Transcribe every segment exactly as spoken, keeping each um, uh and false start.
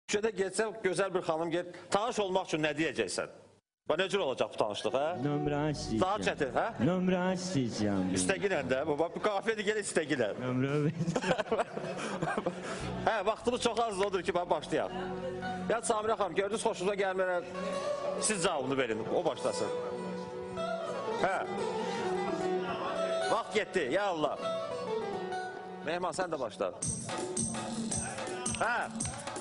Şöyle geçse güzel bir hanım gel. Tanış olmak için ne diyeceksin? Bu ne cür olacak bu tanışlık ha? Nömrə istəyəcəm. Daha çetin ha? Nömrə istəyəcəm. İstegilen de. Bu, bu kafede gel istegilen. Nömrə ver. He vaktimiz çok az odur ki ben başlayalım. Ya Samire Hanım gördünüz hoşunuza gelmeden siz cevabını verin. O başlasın. He. Vakt gitti ya Allah. Mehman sen de başla. He.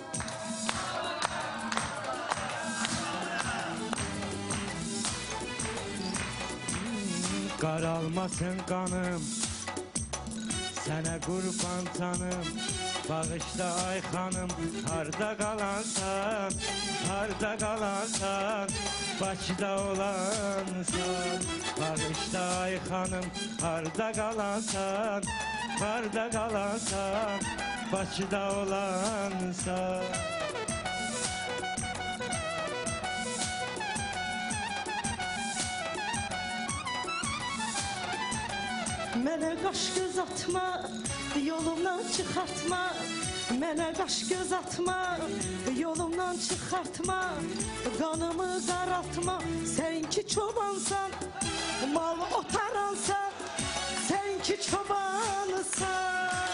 Qaralmasın qanım, sənə qurban canım. Bağışla ay xanım, harda qalansan, harda qalansan, Bakıda olansan. Bağışla ay xanım, harda qalansan, harda qalansan, Bakıda olansan. Mənə qaş göz atma, yolumdan çıxartma. Mənə qaş göz atma, yolumdan çıxartma. Qanımı qaraltma, sən ki çobansan. Mal otaransan, sən ki çobansan.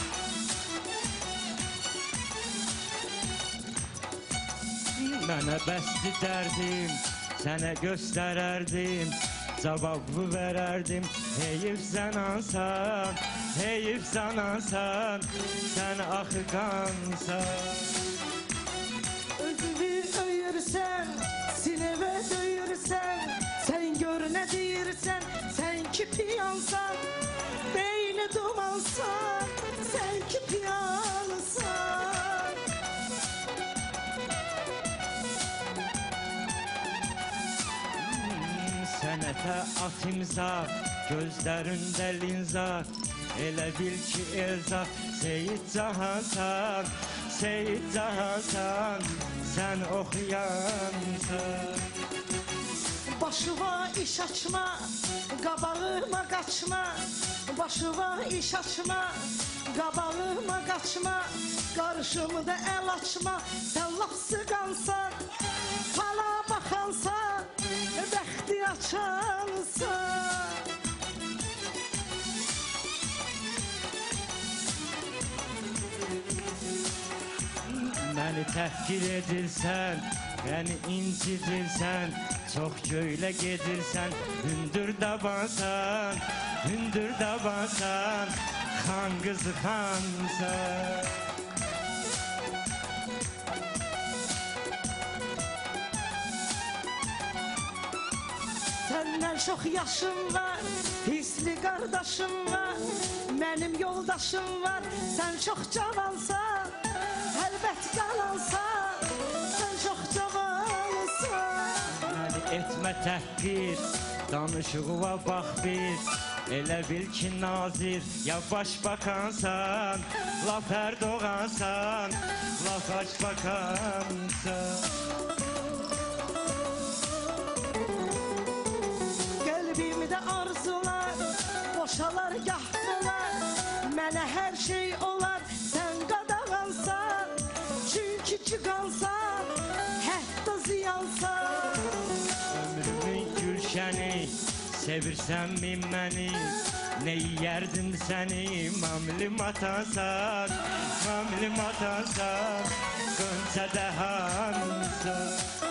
Mənə bəsdi dərdim, sənə göstərərdim. Cavabı verərdim, heyif sən ansan, heyif sən ansan, sən axı qansan. Özünü öyürsən, sinevə döyürsən, sən gör nə deyirsən, sən ki piyansan, beyni dumansan, sən ki piyansan. Sənətə at imza, gözlərində linza, elə bil ki Elza, Seyid Cahansan, Seyid Cahansan, sən oxuyansan. Başıva iş açma, qabağıma qaçma. Başıva iş açma, qabağıma qaçma. Qarşımda əl açma, sən laf sıqansan. Fala baxansan, bəxti açansan. Məni təhqir edirsən, məni incidirsən, çox göylə gedirsən, hündür dabansan, hündür dabansan, xan qızı xansan. Səndən çox yaşım var, hisli qardaşım var. Mənim yoldaşım var, sən çox cavansan. Əlbət qalansan, sən çox cavansan. Məni etmə təhqir, danışığıva bax bir. Elə bil ki nazir, ya başbakansan, laf Erdoğansan, laf başbakansan. Qəlbimdə arzular, boşalar gahdılar. Mənə hər şey olar, sən qadağansan. Çünki çıqansan, hətta ziyansan. Ömrümün gülşəni, sevirsən mi məni? Ne yerdim səni, mamlim atansan, mamlim atansan, Qönçə dəhansan.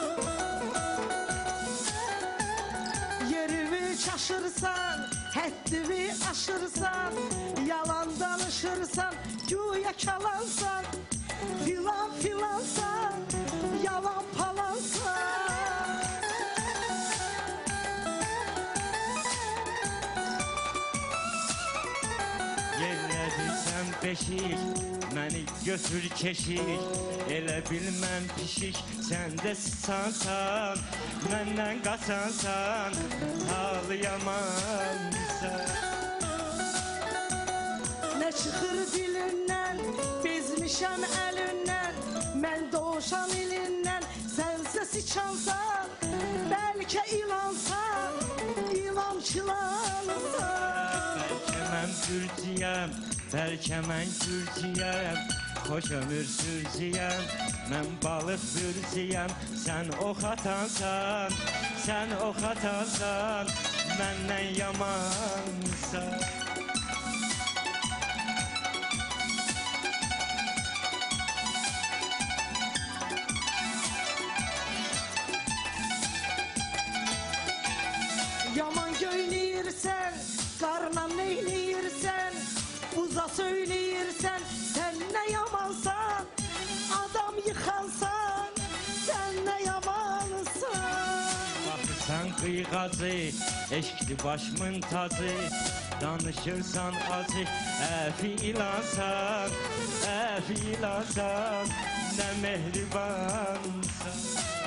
Yerimi çaşırsan, həddimi aşırsan, yalan danışırsan, güya kalansan, filan filansan, yalan palansan. Yerlədirsən beşik, məni götür keşik, elə bil mən pişik, sən də sıçansan, məndən qaçansan, halı yamansan. Nə çıxır dilindən, bezmişəm əlindən, mən doğuşan ilindən, sənsə sıçansan, bəlkə ilansan, ilançılansan. Bəlkə mən Türkiyəm, bəlkə mən Türkiyəm, xoş ömür sürciyəm, Mən balıq bürcəyəm, sən ox atansan, sən ox atansan, məndən yamansan. Yaman göynəyirsən, qarla neynəyirsən, buza söyləyirsən, sən nə yamansan, adam yıxansan, sən nə yamansan. Baxırsan qıyğacı, eşkli başımın tacı, danışırsan acı, əfi ilansan, əfi ilansan, nə mehribansan.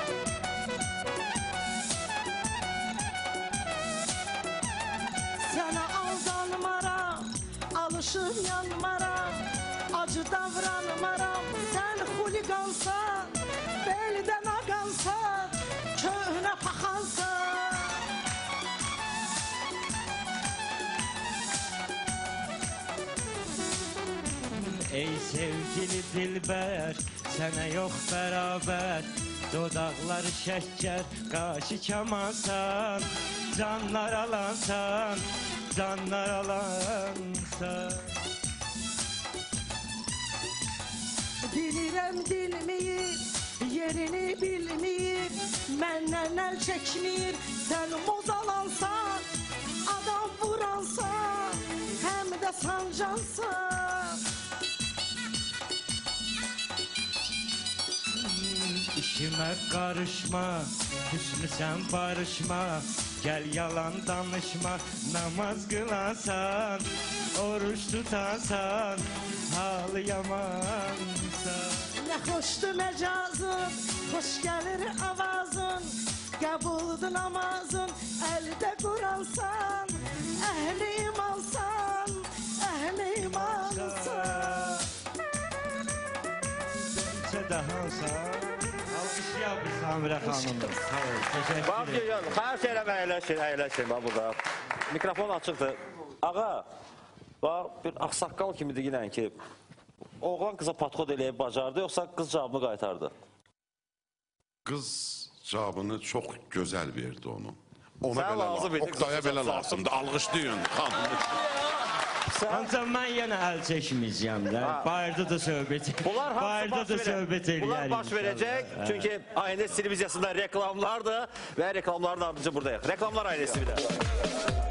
Sənə aldanmaram, alışıb yanmaram, acı davranmaram, sən xuliqansan, beldən ağansan, köhnə paxansan. Ey sevgili dilbər, sənə yox bərabər, dodaqları şəkər, qaşı kamansan, canlar alansan, canlar alansan. Bilirəm dilməyib, yerini bilməyib, məndən əl çəkmir, sən mozalansan, adam vuransan, həm də sancansan. İşimə qarışma, küsmüsən barışma, gəl yalan danışma, namaz qılansan, oruç tutansan, halı yamansan. Nə xoşdur məcazın, xoş gəlir avazın, qəbuldur namazın, əldə quransan, əhli imansan, əhli imansan. Sədahansan, alqışlayaq bir Samirə xanımı. Sağ ol, təşəkkür Bax, ederim. gel, xayır şeyləmə, əyləşin, əyləşin, bax burada. Mikrofon açıqdır. Ağa, bax, bir axsaqqal kimidir yinən ki, oğlan qıza patxod eləyib bacardı, yoxsa qız cavabını qaytardı? Qız cavabını çox gözəl verdi onu. Ona Sən belə lazım lazım, idi, Oktaya qızı belə çox lazımdır. Alqışlayın xanımı. Ancaq mən yenə əl çəkməyəcəm də. Bayırda da söhbət. Bunlar hamısı Bayırda baş da verəcək. söhbət eləyərik. Bunlar baş verəcək. Çünki Aynes televiziyasında reklamlardır və reklamların ardınca buradayıq. Reklamlar ailesi bir də.